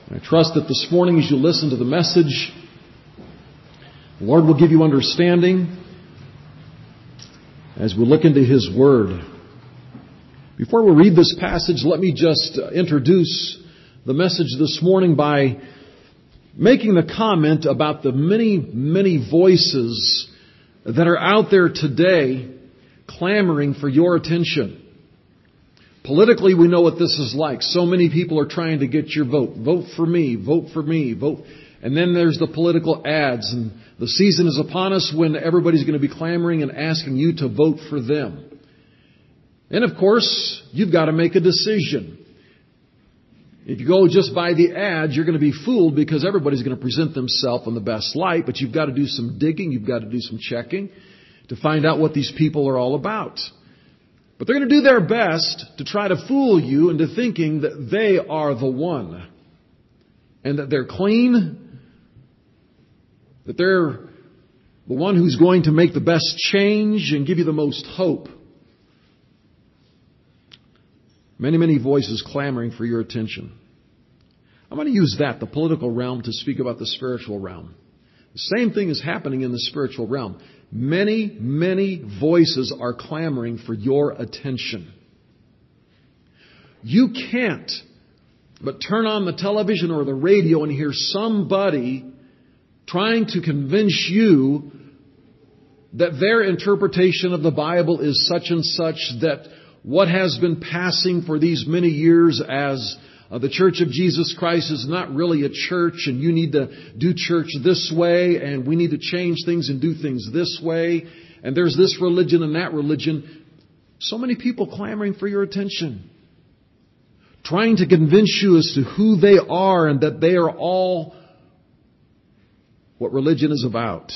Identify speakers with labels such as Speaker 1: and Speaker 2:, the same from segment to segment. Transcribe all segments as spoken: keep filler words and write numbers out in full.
Speaker 1: I trust that this morning as you listen to the message, the Lord will give you understanding as we look into His Word. Before we read this passage, let me just introduce the message this morning by making the comment about the many, many voices that are out there today clamoring for your attention. Politically, we know what this is like. So many people are trying to get your vote. Vote for me, vote for me, vote. And then there's the political ads, and the season is upon us when everybody's going to be clamoring and asking you to vote for them. And of course, you've got to make a decision. If you go just by the ads, you're going to be fooled because everybody's going to present themselves in the best light, but you've got to do some digging, you've got to do some checking to find out what these people are all about. But they're going to do their best to try to fool you into thinking that they are the one. And that they're clean. That they're the one who's going to make the best change and give you the most hope. Many, many voices clamoring for your attention. I'm going to use that, the political realm, to speak about the spiritual realm. The same thing is happening in the spiritual realm. Many, many voices are clamoring for your attention. You can't but turn on the television or the radio and hear somebody trying to convince you that their interpretation of the Bible is such and such, that what has been passing for these many years as Uh, the Church of Jesus Christ is not really a church, and you need to do church this way, and we need to change things and do things this way, and there's this religion and that religion. So many people clamoring for your attention, trying to convince you as to who they are and that they are all what religion is about.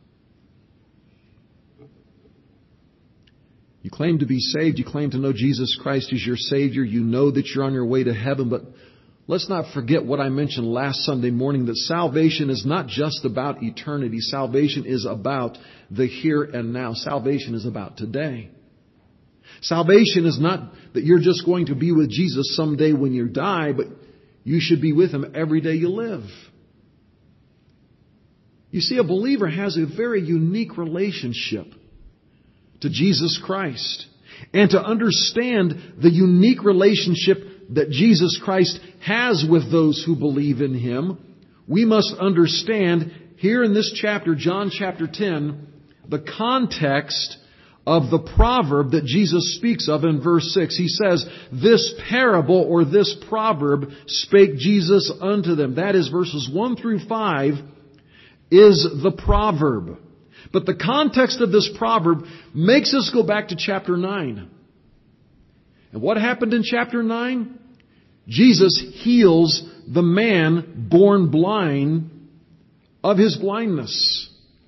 Speaker 1: You claim to be saved. You claim to know Jesus Christ as your Savior. You know that you're on your way to heaven. But let's not forget what I mentioned last Sunday morning, that salvation is not just about eternity. Salvation is about the here and now. Salvation is about today. Salvation is not that you're just going to be with Jesus someday when you die, but you should be with Him every day you live. You see, a believer has a very unique relationship to Jesus Christ. And to understand the unique relationship that Jesus Christ has with those who believe in Him, we must understand here in this chapter, John chapter ten, the context of the proverb that Jesus speaks of in verse six. He says, "This parable," or this proverb, "spake Jesus unto them." That is verses one through five is the proverb. But the context of this proverb makes us go back to chapter nine. And what happened in chapter nine? Jesus heals the man born blind of his blindness.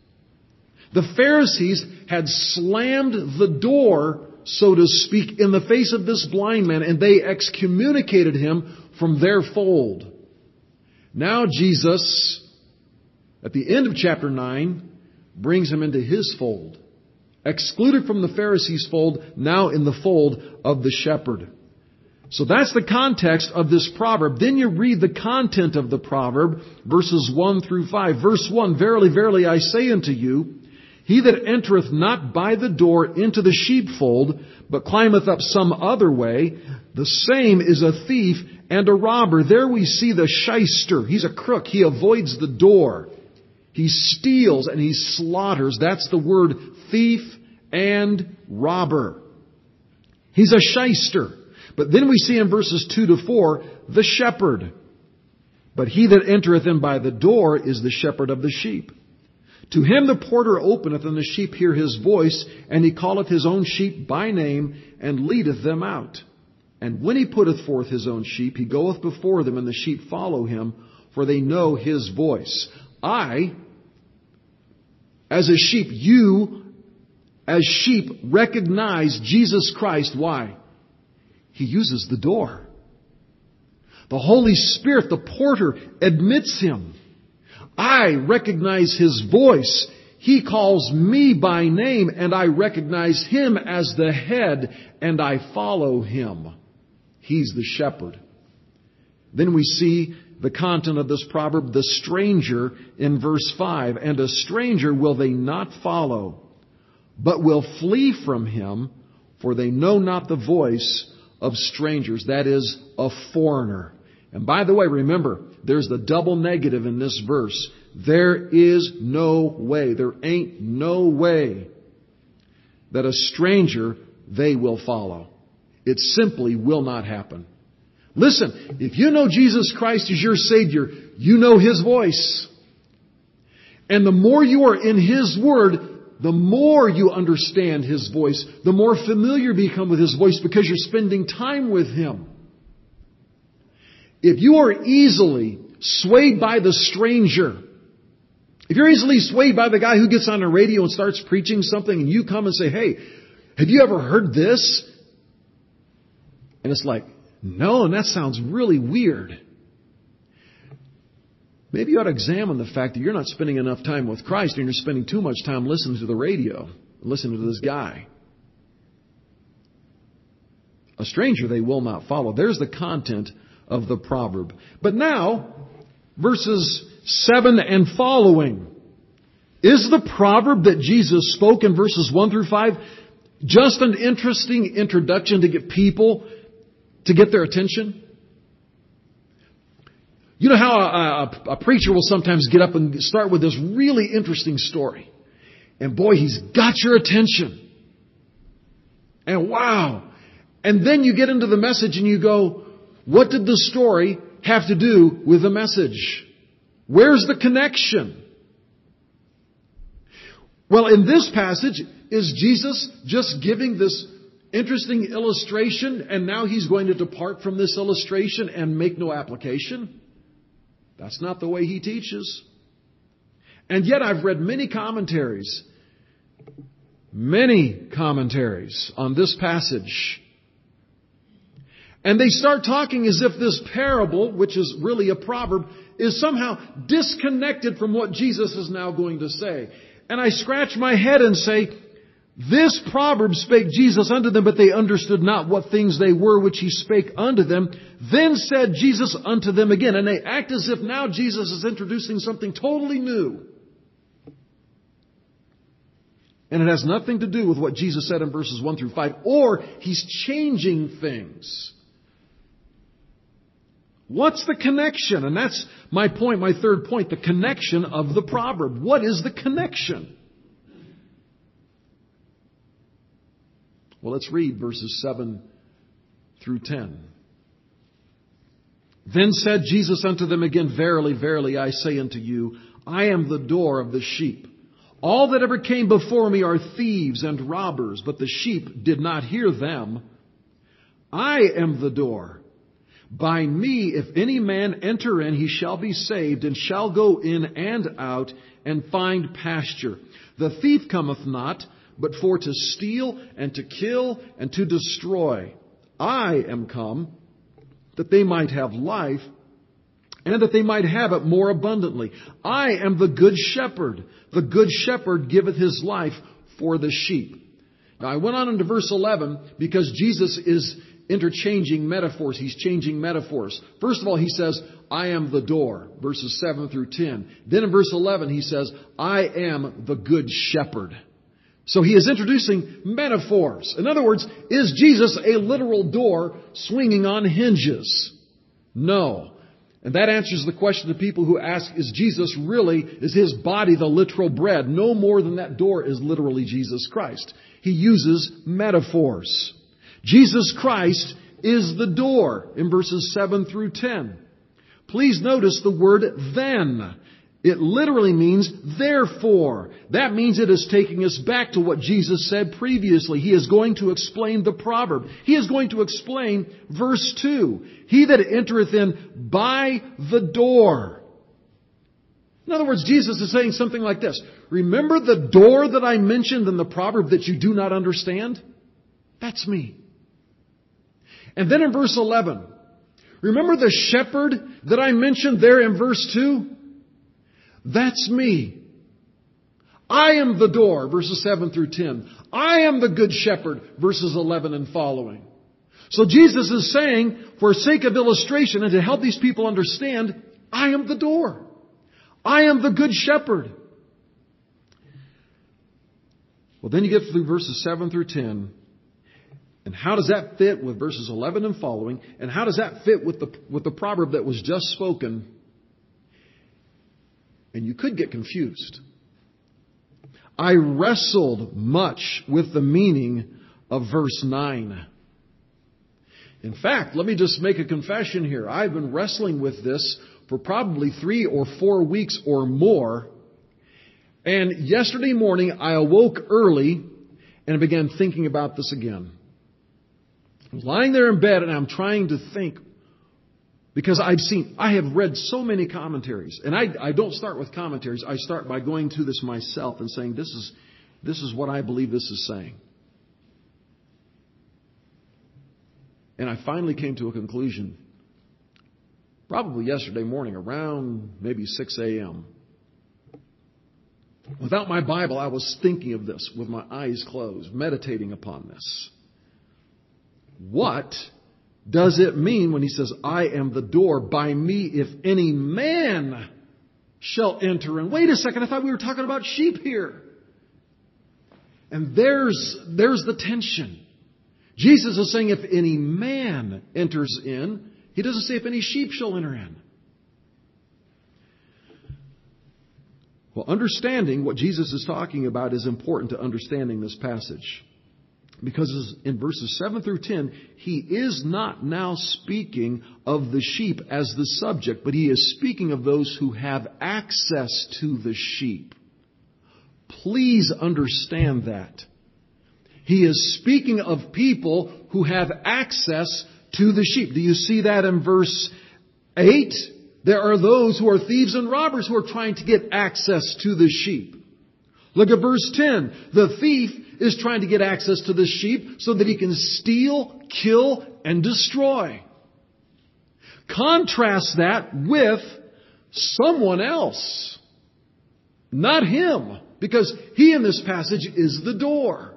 Speaker 1: The Pharisees had slammed the door, so to speak, in the face of this blind man, and they excommunicated him from their fold. Now Jesus, at the end of chapter nine, brings him into His fold. Excluded from the Pharisees' fold, now in the fold of the shepherd. So that's the context of this proverb. Then you read the content of the proverb, verses one through five. Verse one, "Verily, verily, I say unto you, he that entereth not by the door into the sheepfold, but climbeth up some other way, the same is a thief and a robber." There we see the shyster. He's a crook. He avoids the door. He steals and he slaughters. That's the word thief and robber. He's a shyster. But then we see in verses two to four, the shepherd. "But he that entereth in by the door is the shepherd of the sheep. To him the porter openeth, and the sheep hear his voice, and he calleth his own sheep by name, and leadeth them out. And when he putteth forth his own sheep, he goeth before them, and the sheep follow him, for they know his voice." I, as a sheep, you, as sheep, recognize Jesus Christ. Why? He uses the door. The Holy Spirit, the porter, admits Him. I recognize His voice. He calls me by name, and I recognize Him as the head, and I follow Him. He's the shepherd. Then we see the content of this proverb, the stranger, in verse five. And a stranger will they not follow, but will flee from him, for they know not the voice of strangers. That is, a foreigner. And by the way, remember, there's the double negative in this verse. There is no way, there ain't no way that a stranger they will follow. It simply will not happen. Listen, if you know Jesus Christ as your Savior, you know His voice. And the more you are in His Word, the more you understand His voice, the more familiar you become with His voice because you're spending time with Him. If you are easily swayed by the stranger, if you're easily swayed by the guy who gets on the radio and starts preaching something and you come and say, hey, have you ever heard this? And it's like, no, and that sounds really weird. Maybe you ought to examine the fact that you're not spending enough time with Christ and you're spending too much time listening to the radio, listening to this guy. A stranger they will not follow. There's the content of the proverb. But now, verses seven and following. Is the proverb that Jesus spoke in verses one through five just an interesting introduction to get people to get their attention? You know how a, a, a preacher will sometimes get up and start with this really interesting story. And boy, he's got your attention. And wow. And then you get into the message and you go, what did the story have to do with the message? Where's the connection? Well, in this passage, is Jesus just giving this interesting illustration and now He's going to depart from this illustration and make no application? That's not the way He teaches. And yet I've read many commentaries, many commentaries on this passage. And they start talking as if this parable, which is really a proverb, is somehow disconnected from what Jesus is now going to say. And I scratch my head and say, this proverb spake Jesus unto them, but they understood not what things they were which He spake unto them. Then said Jesus unto them again. And they act as if now Jesus is introducing something totally new. And it has nothing to do with what Jesus said in verses one through five. Or He's changing things. What's the connection? And that's my point, my third point, the connection of the proverb. What is the connection? Well, let's read verses seven through ten. Then said Jesus unto them again, Verily, verily, I say unto you, I am the door of the sheep. All that ever came before me are thieves and robbers, but the sheep did not hear them. I am the door. By me, if any man enter in, he shall be saved, and shall go in and out, and find pasture. The thief cometh not, but for to steal, and to kill, and to destroy. I am come, that they might have life, and that they might have it more abundantly. I am the good shepherd. The good shepherd giveth his life for the sheep. Now I went on into verse eleven, because Jesus is interchanging metaphors. He's changing metaphors. First of all, He says, I am the door, verses seven through ten. Then in verse eleven, He says, I am the good shepherd. So He is introducing metaphors. In other words, is Jesus a literal door swinging on hinges? No. And that answers the question to people who ask, is Jesus really, is His body the literal bread? No more than that door is literally Jesus Christ. He uses metaphors. Jesus Christ is the door in verses seven through ten. Please notice the word then. It literally means therefore. That means it is taking us back to what Jesus said previously. He is going to explain the proverb. He is going to explain verse two. He that entereth in by the door. In other words, Jesus is saying something like this. Remember the door that I mentioned in the proverb that you do not understand? That's me. And then in verse eleven, remember the shepherd that I mentioned there in verse two? That's me. I am the door, verses seven through ten. I am the good shepherd, verses eleven and following. So Jesus is saying, for sake of illustration and to help these people understand, I am the door. I am the good shepherd. Well, then you get through verses seven through ten. And how does that fit with verses eleven and following? And how does that fit with the, with the proverb that was just spoken? And you could get confused. I wrestled much with the meaning of verse nine. In fact, let me just make a confession here. I've been wrestling with this for probably three or four weeks or more. And yesterday morning, I awoke early and began thinking about this again. I was lying there in bed and I'm trying to think, because I've seen, I have read so many commentaries. And I, I don't start with commentaries. I start by going to this myself and saying, this is, this is what I believe this is saying. And I finally came to a conclusion, probably yesterday morning, around maybe six a.m. Without my Bible, I was thinking of this with my eyes closed, meditating upon this. What does it mean when he says, I am the door, by me if any man shall enter in? Wait a second, I thought we were talking about sheep here. And there's, there's the tension. Jesus is saying if any man enters in, he doesn't say if any sheep shall enter in. Well, understanding what Jesus is talking about is important to understanding this passage. Because in verses seven through ten, he is not now speaking of the sheep as the subject, but he is speaking of those who have access to the sheep. Please understand that. He is speaking of people who have access to the sheep. Do you see that in verse eight? There are those who are thieves and robbers who are trying to get access to the sheep. Look at verse ten. The thief is trying to get access to the sheep so that he can steal, kill, and destroy. Contrast that with someone else. Not him, because he in this passage is the door.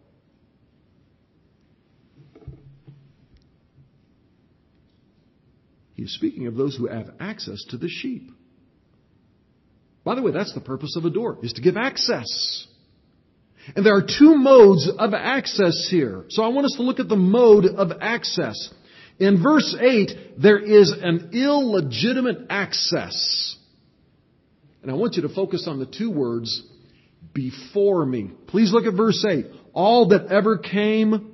Speaker 1: He is speaking of those who have access to the sheep. By the way, that's the purpose of a door, is to give access. And there are two modes of access here. So I want us to look at the mode of access. In verse eight, there is an illegitimate access. And I want you to focus on the two words, before me. Please look at verse eight. All that ever came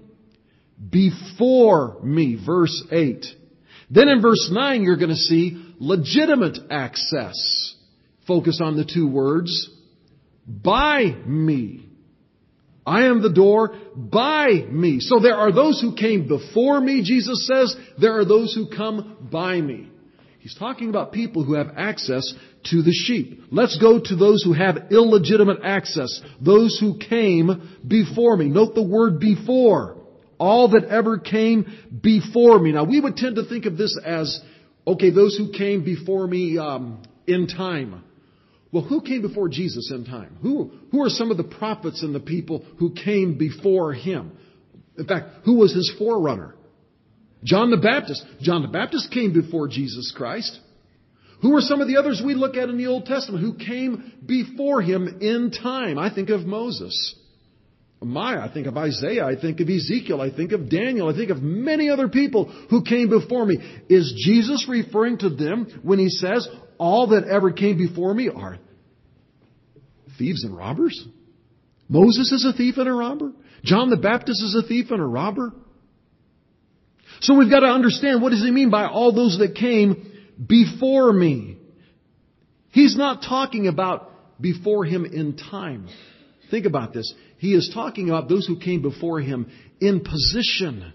Speaker 1: before me. Verse eight. Then in verse nine, you're going to see legitimate access. Focus on the two words, by me. I am the door, by me. So there are those who came before me, Jesus says. There are those who come by me. He's talking about people who have access to the sheep. Let's go to those who have illegitimate access. Those who came before me. Note the word before. All that ever came before me. Now we would tend to think of this as, okay, those who came before me um, in time. Well, who came before Jesus in time? Who, who are some of the prophets and the people who came before him? In fact, who was his forerunner? John the Baptist. John the Baptist came before Jesus Christ. Who are some of the others we look at in the Old Testament who came before him in time? I think of Moses. Maya, I think of Isaiah, I think of Ezekiel, I think of Daniel, I think of many other people who came before me. Is Jesus referring to them when he says, all that ever came before me are thieves and robbers? Moses is a thief and a robber. John the Baptist is a thief and a robber. So we've got to understand, what does he mean by all those that came before me? He's not talking about before him in time. Think about this. He is talking about those who came before him in position.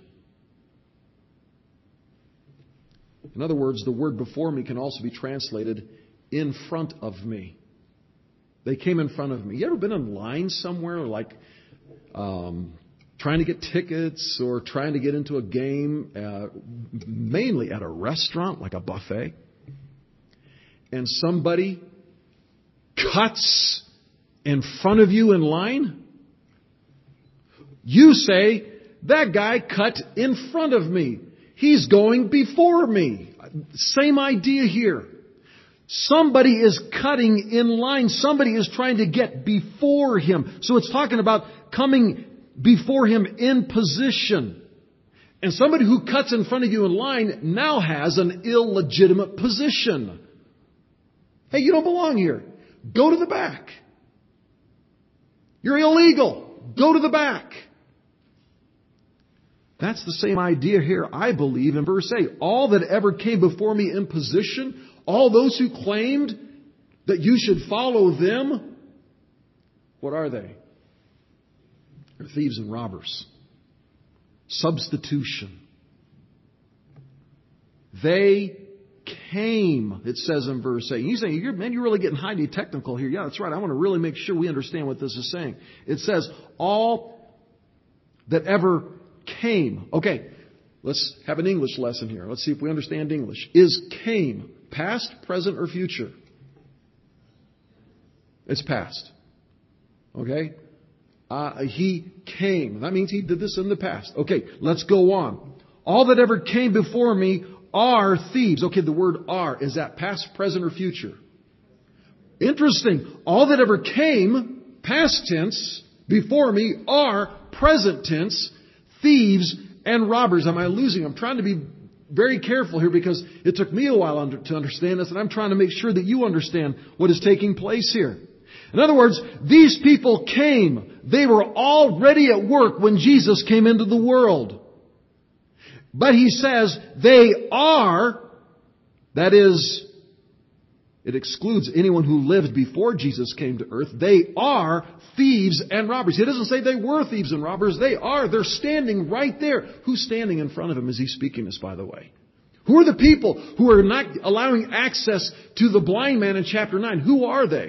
Speaker 1: In other words, the word before me can also be translated in front of me. They came in front of me. You ever been in line somewhere, like um, trying to get tickets or trying to get into a game, uh, mainly at a restaurant, like a buffet, and somebody cuts in front of you in line? You say, that guy cut in front of me. He's going before me. Same idea here. Somebody is cutting in line. Somebody is trying to get before him. So it's talking about coming before him in position. And somebody who cuts in front of you in line now has an illegitimate position. Hey, you don't belong here. Go to the back. You're illegal. Go to the back. That's the same idea here, I believe, in verse eight. All that ever came before me in position, all those who claimed that you should follow them, what are they? They're thieves and robbers. Substitution. They came, it says in verse eight. You say, you're, man, you're really getting highly technical here. Yeah, that's right. I want to really make sure we understand what this is saying. It says, all that ever came. Okay, let's have an English lesson here. Let's see if we understand English. Is came past, present, or future? It's past. Okay? Uh, he came. That means he did this in the past. Okay, let's go on. All that ever came before me are thieves. Okay, the word are, is that past, present, or future? Interesting. All that ever came, past tense, before me are present tense, thieves and robbers. Am I losing? I'm trying to be very careful here because it took me a while under, to understand this, and I'm trying to make sure that you understand what is taking place here. In other words, these people came. They were already at work when Jesus came into the world. But he says they are, that is, it excludes anyone who lived before Jesus came to earth. They are thieves and robbers. He doesn't say they were thieves and robbers. They are. They're standing right there. Who's standing in front of him as he's speaking this, by the way? Who are the people who are not allowing access to the blind man in chapter nine? Who are they?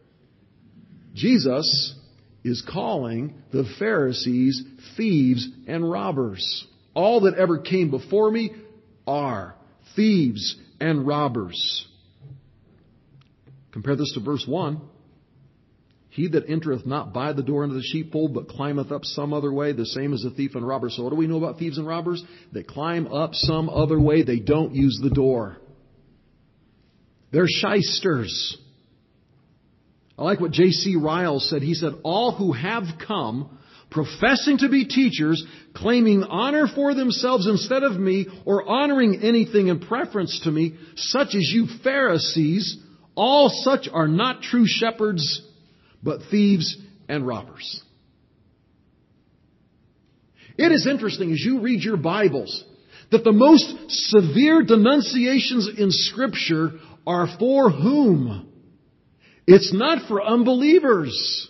Speaker 1: Jesus is calling the Pharisees thieves and robbers. All that ever came before me are thieves and robbers. Compare this to verse one. He that entereth not by the door into the sheepfold, but climbeth up some other way, the same as a thief and robber. So what do we know about thieves and robbers? They climb up some other way. They don't use the door. They're shysters. I like what J C Ryle said. He said, all who have come, professing to be teachers, claiming honor for themselves instead of me, or honoring anything in preference to me, such as you Pharisees, all such are not true shepherds, but thieves and robbers. It is interesting as you read your Bibles that the most severe denunciations in Scripture are for whom? It's not for unbelievers.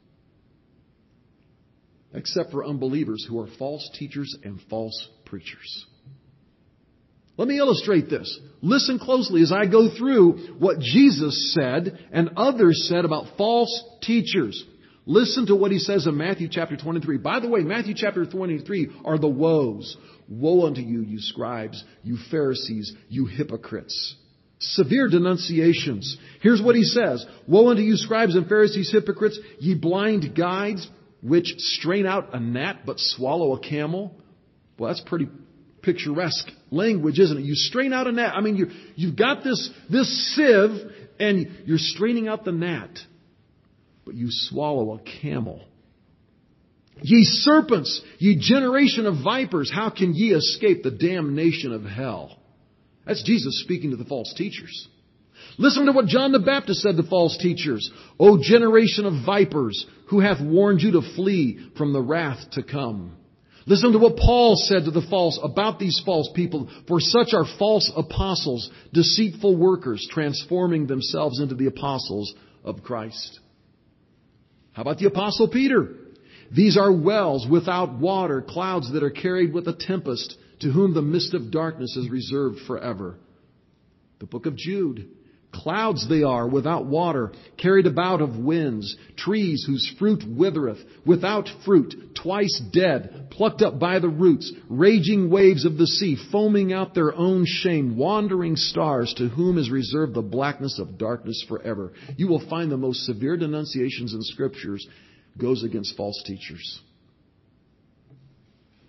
Speaker 1: Except for unbelievers who are false teachers and false preachers. Let me illustrate this. Listen closely as I go through what Jesus said and others said about false teachers. Listen to what he says in Matthew chapter twenty-three. By the way, Matthew chapter twenty-three are the woes. Woe unto you, you scribes, you Pharisees, you hypocrites. Severe denunciations. Here's what he says. Woe unto you, scribes and Pharisees, hypocrites, ye blind guides, which strain out a gnat but swallow a camel. Well, that's pretty picturesque language, isn't it? You strain out a gnat. I mean, you, you've got this, this sieve and you're straining out the gnat, but you swallow a camel. Ye serpents, ye generation of vipers, how can ye escape the damnation of hell? That's Jesus speaking to the false teachers. Listen to what John the Baptist said to false teachers. O generation of vipers, who hath warned you to flee from the wrath to come. Listen to what Paul said to the false about these false people. For such are false apostles, deceitful workers, transforming themselves into the apostles of Christ. How about the apostle Peter? These are wells without water, clouds that are carried with a tempest, to whom the mist of darkness is reserved forever. The book of Jude. Clouds they are without water, carried about of winds, trees whose fruit withereth, without fruit, twice dead, plucked up by the roots, raging waves of the sea, foaming out their own shame, wandering stars, to whom is reserved the blackness of darkness forever. You will find the most severe denunciations in Scriptures goes against false teachers.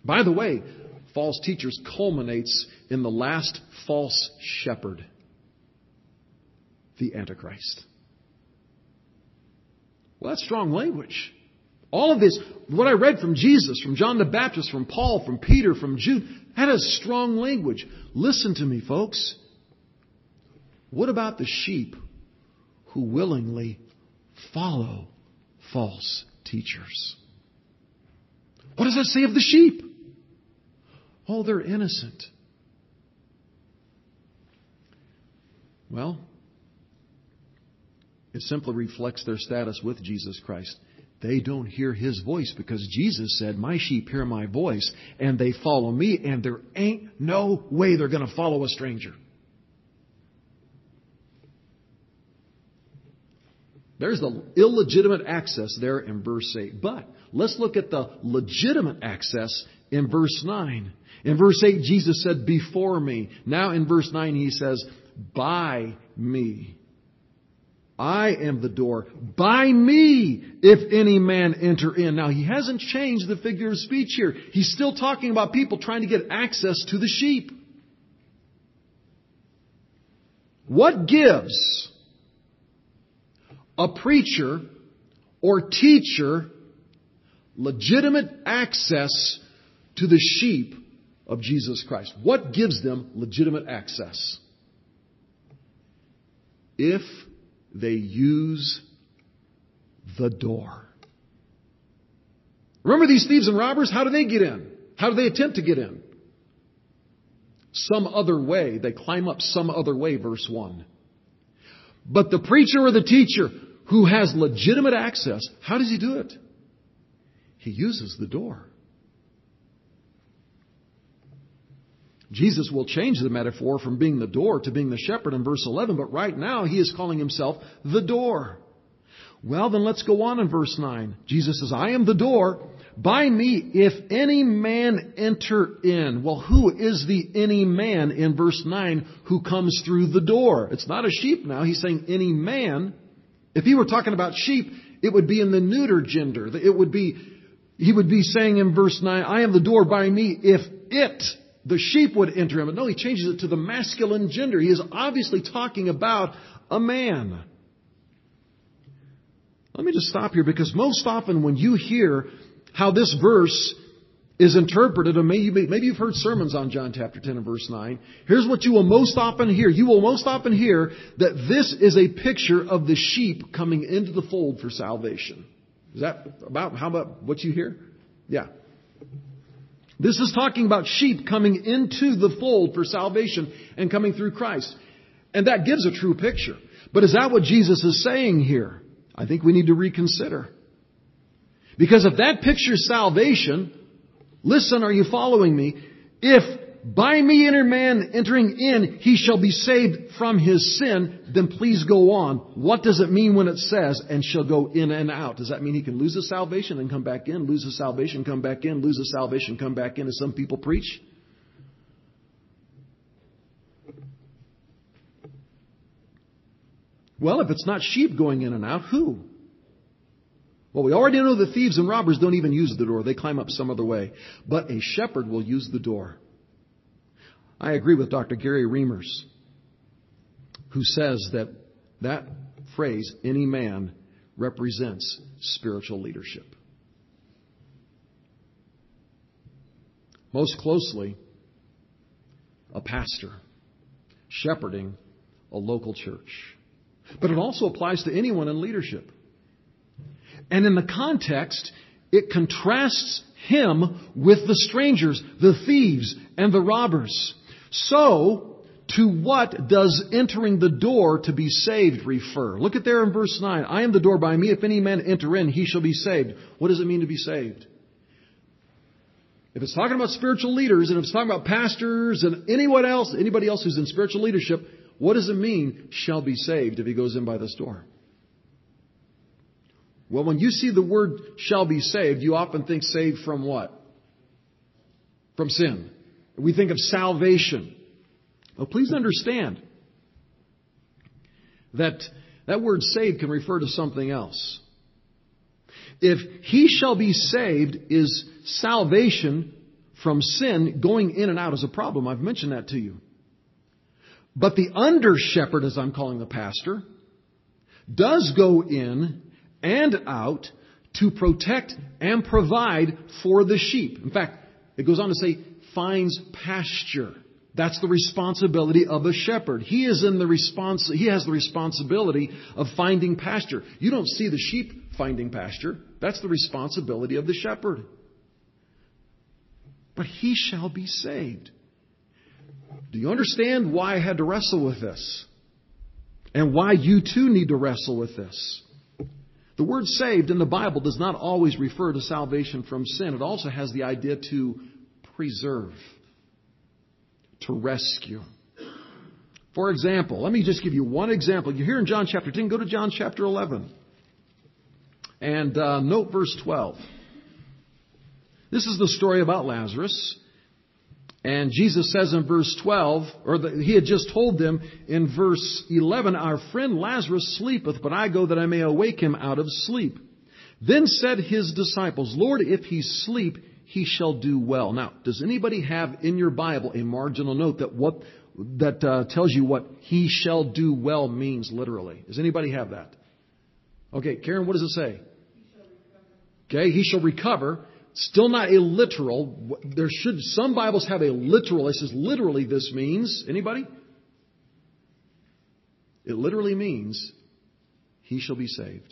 Speaker 1: By the way, false teachers culminates in the last false shepherd, the Antichrist. Well, that's strong language. All of this, what I read from Jesus, from John the Baptist, from Paul, from Peter, from Jude, that is strong language. Listen to me, folks. What about the sheep who willingly follow false teachers? What does that say of the sheep? Oh, they're innocent. Well, it simply reflects their status with Jesus Christ. They don't hear His voice because Jesus said, my sheep hear my voice and they follow me, and there ain't no way they're going to follow a stranger. There's the illegitimate access there in verse eight. But let's look at the legitimate access in verse nine. In verse eight, Jesus said, before me. Now in verse nine, He says, by me. I am the door. By me, if any man enter in. Now, He hasn't changed the figure of speech here. He's still talking about people trying to get access to the sheep. What gives a preacher or teacher legitimate access to the sheep of Jesus Christ? What gives them legitimate access? If they use the door. Remember these thieves and robbers? How do they get in? How do they attempt to get in? Some other way. They climb up some other way, verse one. But the preacher or the teacher who has legitimate access, how does he do it? He uses the door. Jesus will change the metaphor from being the door to being the shepherd in verse eleven, but right now He is calling Himself the door. Well, then let's go on in verse nine. Jesus says, I am the door. By me, if any man enter in. Well, who is the any man in verse nine who comes through the door? It's not a sheep now. He's saying any man. If He were talking about sheep, it would be in the neuter gender. It would be, He would be saying in verse nine, I am the door. By me, if it, the sheep, would enter in. But no, He changes it to the masculine gender. He is obviously talking about a man. Let me just stop here, because most often when you hear how this verse is interpreted, and maybe, maybe you've heard sermons on John chapter ten and verse nine, here's what you will most often hear. You will most often hear that this is a picture of the sheep coming into the fold for salvation. Is that about how about what you hear? Yeah. This is talking about sheep coming into the fold for salvation and coming through Christ. And that gives a true picture. But is that what Jesus is saying here? I think we need to reconsider. Because if that pictures salvation, listen, are you following me? If by me enter man entering in, he shall be saved from his sin, then please go on. What does it mean when it says, and shall go in and out? Does that mean he can lose his salvation and come back in, lose his salvation, come back in, lose his salvation, come back in, as some people preach? Well, if it's not sheep going in and out, who? Well, we already know the thieves and robbers don't even use the door. They climb up some other way. But a shepherd will use the door. I agree with Doctor Gary Reimers, who says that that phrase, any man, represents spiritual leadership. Most closely, a pastor shepherding a local church. But it also applies to anyone in leadership. And in the context, it contrasts him with the strangers, the thieves, and the robbers. So, to what does entering the door to be saved refer? Look at there in verse nine. I am the door. By me, if any man enter in, he shall be saved. What does it mean to be saved? If it's talking about spiritual leaders, and if it's talking about pastors and anyone else, anybody else who's in spiritual leadership, what does it mean, shall be saved, if he goes in by this door? Well, when you see the word shall be saved, you often think saved from what? From sin. We think of salvation. Well, please understand that that word saved can refer to something else. If he shall be saved is salvation from sin going in and out is a problem. I've mentioned that to you. But the under shepherd, as I'm calling the pastor, does go in and out to protect and provide for the sheep. In fact, it goes on to say, finds pasture. That's the responsibility of a shepherd. He is in the respons- He has the responsibility of finding pasture. You don't see the sheep finding pasture. That's the responsibility of the shepherd. But he shall be saved. Do you understand why I had to wrestle with this? And why you too need to wrestle with this? The word saved in the Bible does not always refer to salvation from sin. It also has the idea to preserve, to rescue. For example, let me just give you one example. You're here in John chapter ten. Go to John chapter eleven. And uh, note verse twelve. This is the story about Lazarus. And Jesus says in verse twelve, or the, he had just told them in verse eleven, our friend Lazarus sleepeth, but I go that I may awake him out of sleep. Then said his disciples, Lord, if he sleep, he shall do well. Now, does anybody have in your Bible a marginal note that what that uh, tells you what he shall do well means literally? Does anybody have that? Okay, Karen, what does it say? Okay, he shall recover. Still not a literal. There should some Bibles have a literal. It says literally this means. Anybody? It literally means he shall be saved.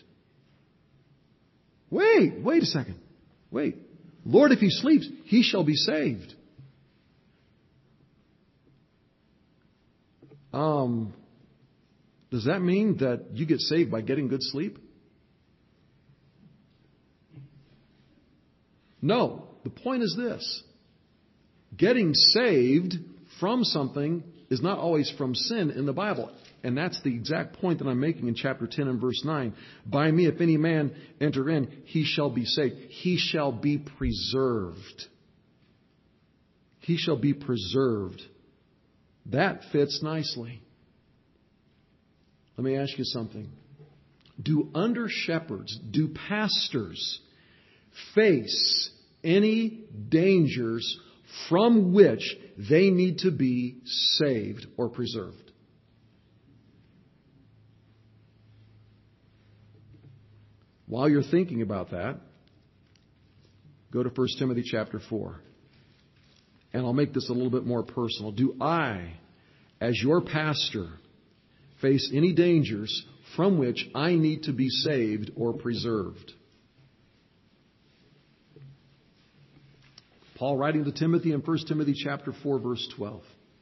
Speaker 1: Wait, wait a second. Wait. Lord, if he sleeps, he shall be saved. Um, does that mean that you get saved by getting good sleep? No. The point is this. Getting saved from something is not always from sin in the Bible. And that's the exact point that I'm making in chapter ten and verse nine. By me, if any man enter in, he shall be saved. He shall be preserved. He shall be preserved. That fits nicely. Let me ask you something. Do under shepherds, do pastors face any dangers from which they need to be saved or preserved? While you're thinking about that, go to First Timothy chapter four. And I'll make this a little bit more personal. Do I, as your pastor, face any dangers from which I need to be saved or preserved? Paul writing to Timothy in First Timothy chapter four, verse twelve.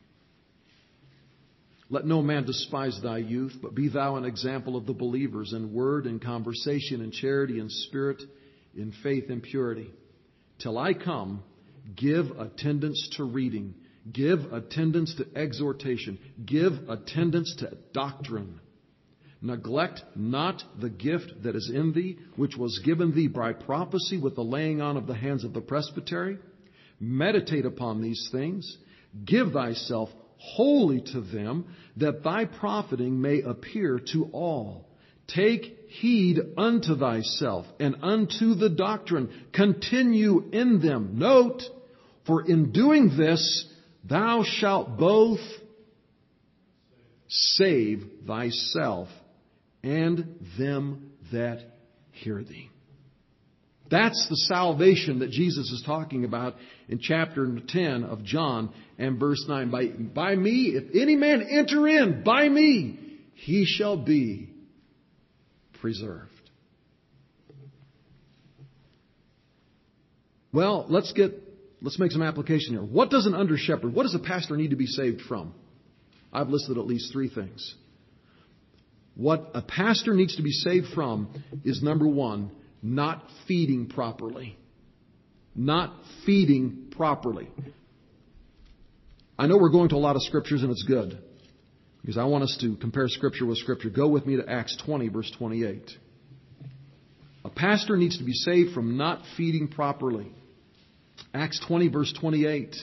Speaker 1: Let no man despise thy youth, but be thou an example of the believers in word and conversation and charity and spirit, in faith and purity. Till I come, give attendance to reading, give attendance to exhortation, give attendance to doctrine. Neglect not the gift that is in thee, which was given thee by prophecy with the laying on of the hands of the presbytery. Meditate upon these things. Give thyself wholly to them, that thy profiting may appear to all. Take heed unto thyself and unto the doctrine. Continue in them. Note, for in doing this, thou shalt both save thyself and them that hear thee. That's the salvation that Jesus is talking about in chapter ten of John and verse nine. By, by me, if any man enter in, by me, he shall be preserved. Well, let's get, let's make some application here. What does an under shepherd, what does a pastor need to be saved from? I've listed at least three things. What a pastor needs to be saved from is, number one, not feeding properly. Not feeding properly. I know we're going to a lot of scriptures, and it's good, because I want us to compare Scripture with Scripture. Go with me to Acts twenty, verse twenty-eight. A pastor needs to be saved from not feeding properly. Acts twenty, verse twenty-eight.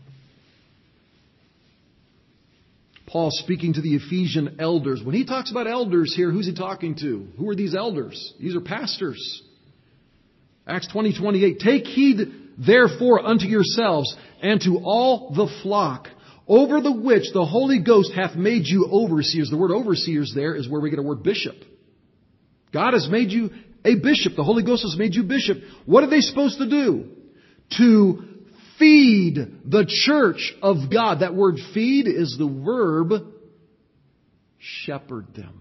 Speaker 1: Paul speaking to the Ephesian elders. When he talks about elders here, who's he talking to? Who are these elders? These are pastors. Acts twenty, twenty-eight. Take heed therefore unto yourselves and to all the flock, over the which the Holy Ghost hath made you overseers. The word overseers there is where we get a word bishop. God has made you a bishop. The Holy Ghost has made you bishop. What are they supposed to do? To feed the church of God. That word feed is the verb shepherd them,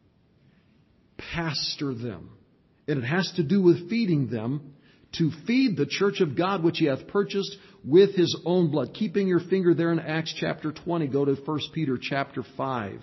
Speaker 1: pastor them. And it has to do with feeding them, to feed the church of God which He hath purchased with His own blood. Keeping your finger there in Acts chapter twenty, go to First Peter chapter five.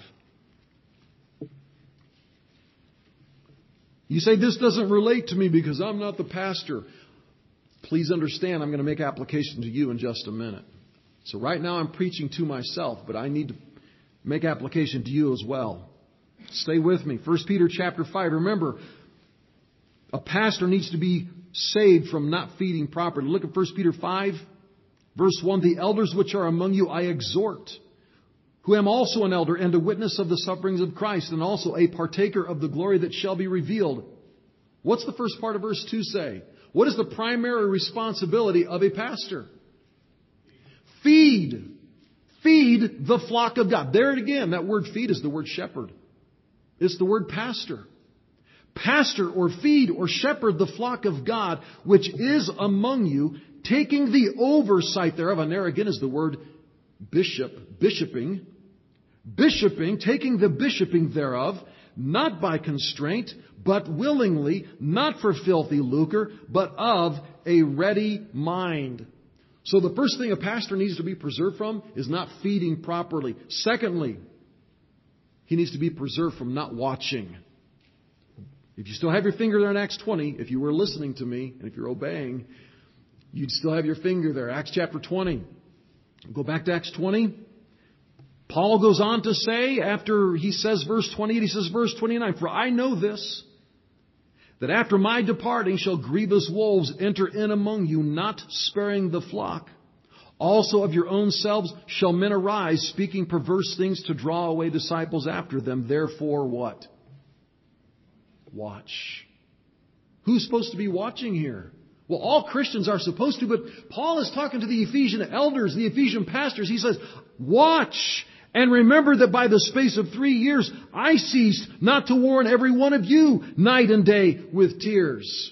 Speaker 1: You say, this doesn't relate to me because I'm not the pastor. Please understand, I'm going to make application to you in just a minute. So right now I'm preaching to myself, but I need to make application to you as well. Stay with me. First Peter chapter five. Remember, a pastor needs to be saved from not feeding properly. Look at First Peter five, verse one. The elders which are among you I exhort, who am also an elder and a witness of the sufferings of Christ, and also a partaker of the glory that shall be revealed. What's the first part of verse two say? What is the primary responsibility of a pastor? Feed. Feed the flock of God. There it again. That word feed is the word shepherd. It's the word pastor. Pastor or feed or shepherd the flock of God, which is among you, taking the oversight thereof. And there again is the word bishop, bishoping. Bishoping, taking the bishoping thereof, not by constraint, but willingly, not for filthy lucre, but of a ready mind. So the first thing a pastor needs to be preserved from is not feeding properly. Secondly, he needs to be preserved from not watching. If you still have your finger there in Acts twenty, if you were listening to me, and if you're obeying, you'd still have your finger there. Acts chapter twenty. Go back to Acts twenty. Paul goes on to say, after he says verse twenty-eight, he says verse twenty-nine, for I know this, that after my departing shall grievous wolves enter in among you, not sparing the flock. Also of your own selves shall men arise, speaking perverse things to draw away disciples after them. Therefore what? Watch. Who's supposed to be watching here? Well, all Christians are supposed to, but Paul is talking to the Ephesian elders, the Ephesian pastors. He says, watch and remember that by the space of three years I ceased not to warn every one of you night and day with tears.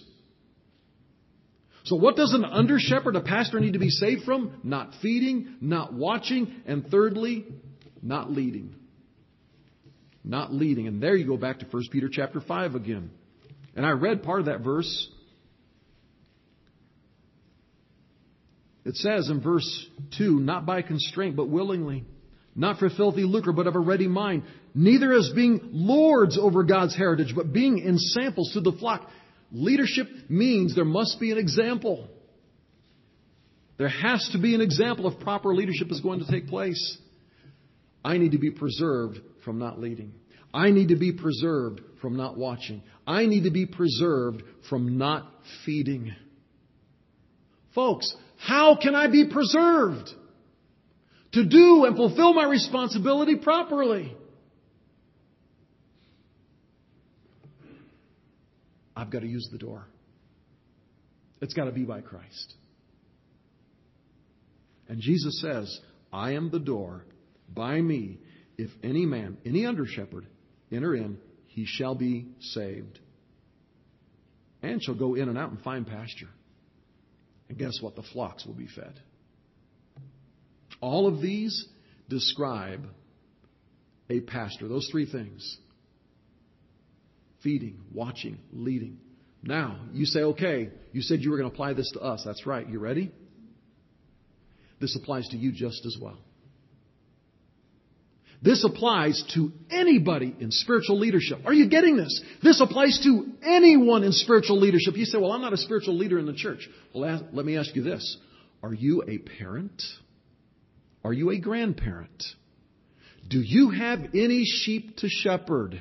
Speaker 1: So what does an under shepherd, a pastor, need to be saved from? Not feeding, not watching, and thirdly, not leading. Not leading. And there you go back to First Peter chapter five again. And I read part of that verse. It says in verse two, not by constraint, but willingly. Not for filthy lucre, but of a ready mind. Neither as being lords over God's heritage, but being in samples to the flock. Leadership means there must be an example. There has to be an example if proper leadership is going to take place. I need to be preserved from not leading. I need to be preserved from not watching. I need to be preserved from not feeding. Folks, how can I be preserved to do and fulfill my responsibility properly? I've got to use the door. It's got to be by Christ. And Jesus says, I am the door. By me, if any man, any under shepherd, enter in, he shall be saved. And shall go in and out and find pasture. And guess what? The flocks will be fed. All of these describe a pastor. Those three things. Feeding, watching, leading. Now, you say, okay, you said you were going to apply this to us. That's right. You ready? This applies to you just as well. This applies to anybody in spiritual leadership. Are you getting this? This applies to anyone in spiritual leadership. You say, well, I'm not a spiritual leader in the church. Well, let me ask you this. Are you a parent? Are you a grandparent? Do you have any sheep to shepherd?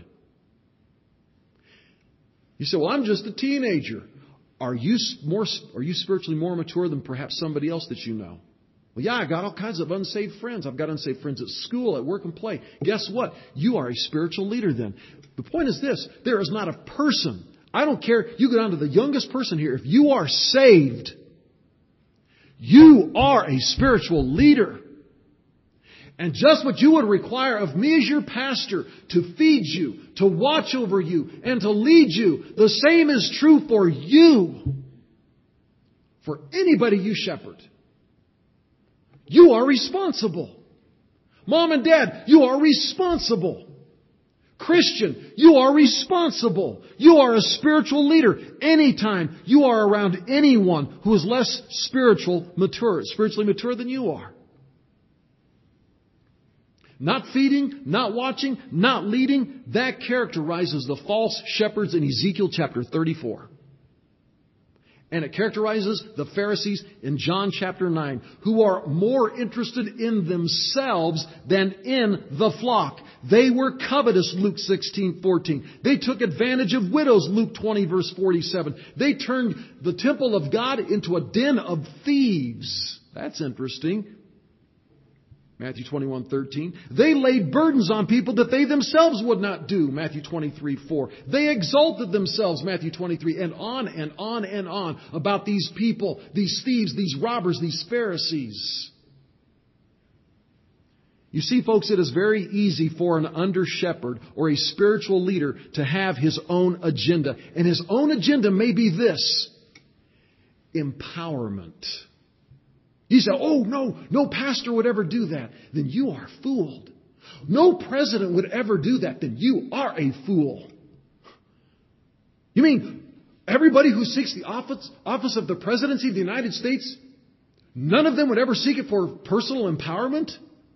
Speaker 1: You say, well, I'm just a teenager. Are you more, are you spiritually more mature than perhaps somebody else that you know? Well, yeah, I got all kinds of unsaved friends. I've got unsaved friends at school, at work and play. Guess what? You are a spiritual leader then. The point is this. There is not a person. I don't care. You go down to the youngest person here. If you are saved, You are a spiritual leader. And just what you would require of me as your pastor to feed you, to watch over you, and to lead you, the same is true for you. For anybody you shepherd. You are responsible. Mom and Dad, you are responsible. Christian, you are responsible. You are a spiritual leader. Anytime you are around anyone who is less spiritual mature, spiritually mature than you are. Not feeding, not watching, not leading, that characterizes the false shepherds in Ezekiel chapter thirty-four. And it characterizes the Pharisees in John chapter nine, who are more interested in themselves than in the flock. They were covetous, Luke sixteen fourteen. They took advantage of widows, Luke twenty verse forty-seven. They turned the temple of God into a den of thieves. That's interesting. Matthew twenty-one thirteen. They laid burdens on people that they themselves would not do. Matthew twenty-three four. They exalted themselves. Matthew twenty-three. And on and on and on about these people, these thieves, these robbers, these Pharisees. You see, folks, it is very easy for an under-shepherd or a spiritual leader to have his own agenda. And his own agenda may be this: empowerment. You say, oh, no, no pastor would ever do that. Then you are fooled. No president would ever do that. Then you are a fool. You mean everybody who seeks the office, office of the presidency of the United States, none of them would ever seek it for personal empowerment?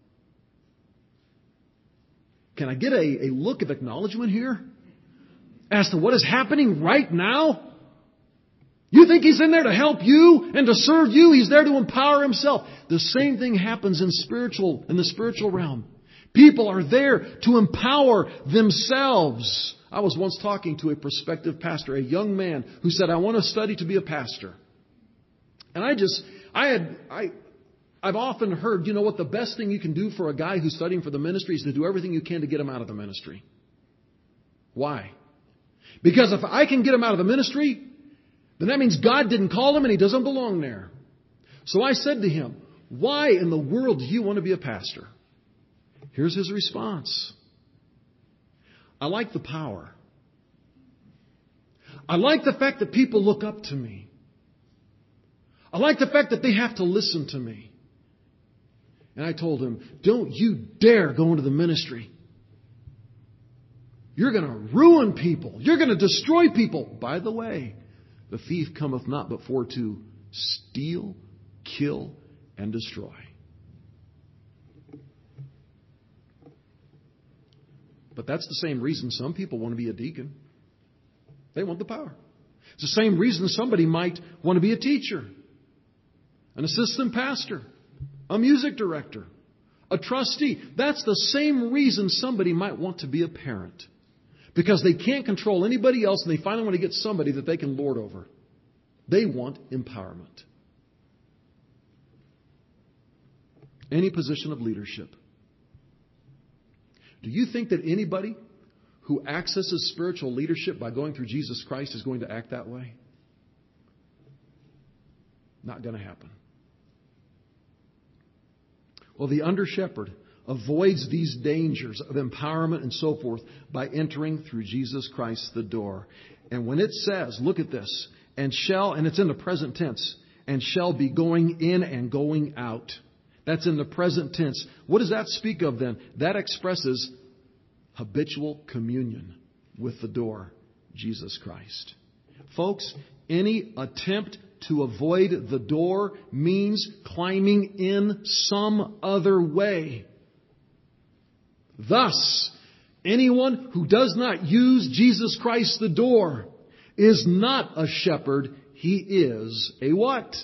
Speaker 1: Can I get a, a look of acknowledgement here as to what is happening right now? You think He's in there to help you and to serve you? He's there to empower Himself. The same thing happens in spiritual, in the spiritual realm. People are there to empower themselves. I was once talking to a prospective pastor, a young man who said, I want to study to be a pastor. And I just, I had, I, I've often heard, you know what, the best thing you can do for a guy who's studying for the ministry is to do everything you can to get him out of the ministry. Why? Because if I can get him out of the ministry, then that means God didn't call him and he doesn't belong there. So I said to him, why in the world do you want to be a pastor? Here's his response. I like the power. I like the fact that people look up to me. I like the fact that they have to listen to me. And I told him, don't you dare go into the ministry. You're going to ruin people. You're going to destroy people. By the way, the thief cometh not but for to steal, kill, and destroy. But that's the same reason some people want to be a deacon. They want the power. It's the same reason somebody might want to be a teacher, an assistant pastor, a music director, a trustee. That's the same reason somebody might want to be a parent. Because they can't control anybody else and they finally want to get somebody that they can lord over. They want empowerment. Any position of leadership. Do you think that anybody who accesses spiritual leadership by going through Jesus Christ is going to act that way? Not going to happen. Well, the under-shepherd avoids these dangers of empowerment and so forth by entering through Jesus Christ the door. And when it says, look at this, and shall, and it's in the present tense, and shall be going in and going out. That's in the present tense. What does that speak of then? That expresses habitual communion with the door, Jesus Christ. Folks, any attempt to avoid the door means climbing in some other way. Thus, anyone who does not use Jesus Christ the door is not a shepherd. He is a what?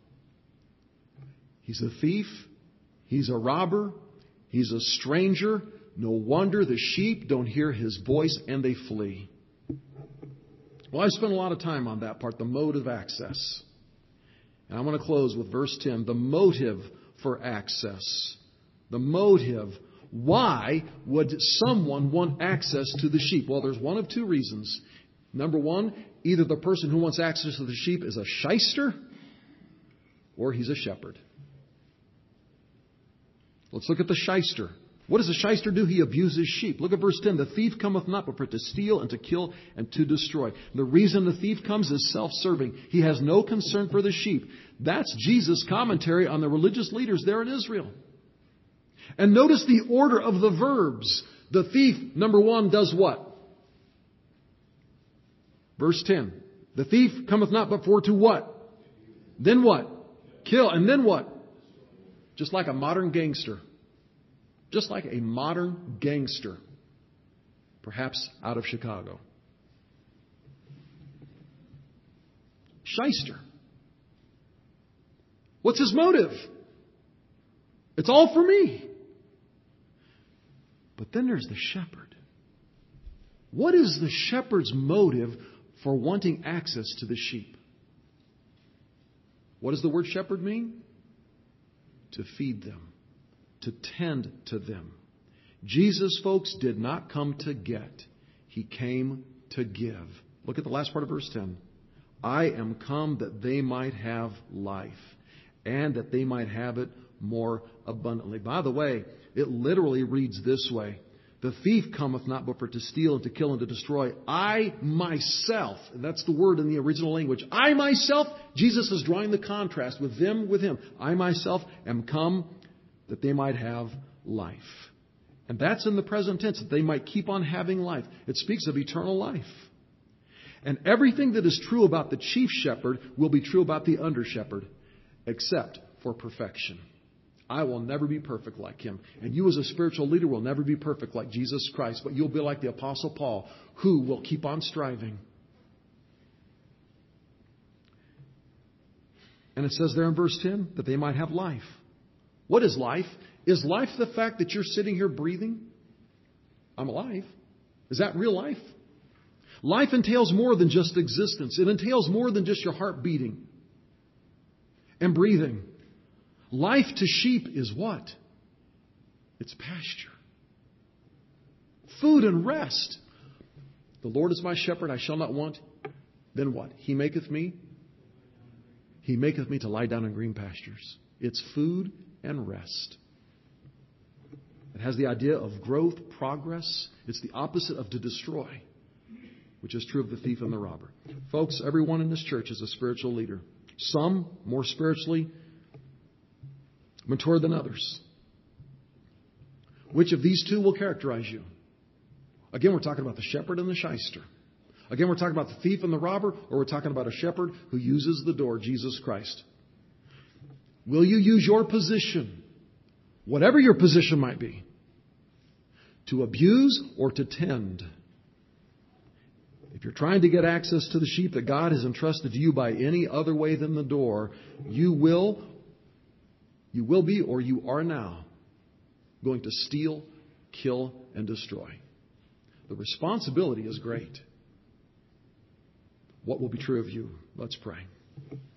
Speaker 1: He's a thief. He's a robber. He's a stranger. No wonder the sheep don't hear His voice and they flee. Well, I spent a lot of time on that part, the mode of access. And I want to close with verse ten, the motive for access. The motive. Why would someone want access to the sheep? Well, there's one of two reasons. Number one, either the person who wants access to the sheep is a shyster, or he's a shepherd. Let's look at the shyster. What does the shyster do? He abuses sheep. Look at verse ten. The thief cometh not but for to steal and to kill and to destroy. The reason the thief comes is self-serving. He has no concern for the sheep. That's Jesus' commentary on the religious leaders there in Israel. And notice the order of the verbs. The thief, number one, does what? Verse ten. The thief cometh not but for to what? Then what? Kill. And then what? Just like a modern gangster. Just like a modern gangster. Perhaps out of Chicago. Shyster. What's his motive? It's all for me. But then there's the shepherd. What is the shepherd's motive for wanting access to the sheep? What does the word shepherd mean? To feed them. To tend to them. Jesus, folks, did not come to get. He came to give. Look at the last part of verse ten. I am come that they might have life, and that they might have it more abundantly. By the way, it literally reads this way. The thief cometh not but for to steal and to kill and to destroy. I myself, and that's the word in the original language. I myself, Jesus is drawing the contrast with them, with him. I myself am come that they might have life. And that's in the present tense, that they might keep on having life. It speaks of eternal life. And everything that is true about the chief shepherd will be true about the under shepherd, except for perfection. I will never be perfect like him. And you as a spiritual leader will never be perfect like Jesus Christ. But you'll be like the Apostle Paul, who will keep on striving. And it says there in verse ten that they might have life. What is life? Is life the fact that you're sitting here breathing? I'm alive. Is that real life? Life entails more than just existence. It entails more than just your heart beating and breathing. Life to sheep is what? It's pasture. Food and rest. The Lord is my shepherd, I shall not want. Then what? He maketh me. He maketh me to lie down in green pastures. It's food and rest. It has the idea of growth, progress. It's the opposite of to destroy, which is true of the thief and the robber. Folks, everyone in this church is a spiritual leader. Some more spiritually mature than others. Which of these two will characterize you? Again, we're talking about the shepherd and the shyster. Again, we're talking about the thief and the robber, or we're talking about a shepherd who uses the door, Jesus Christ. Will you use your position, whatever your position might be, to abuse or to tend? If you're trying to get access to the sheep that God has entrusted to you by any other way than the door, you will, you will be, or you are now, going to steal, kill, and destroy. The responsibility is great. What will be true of you? Let's pray.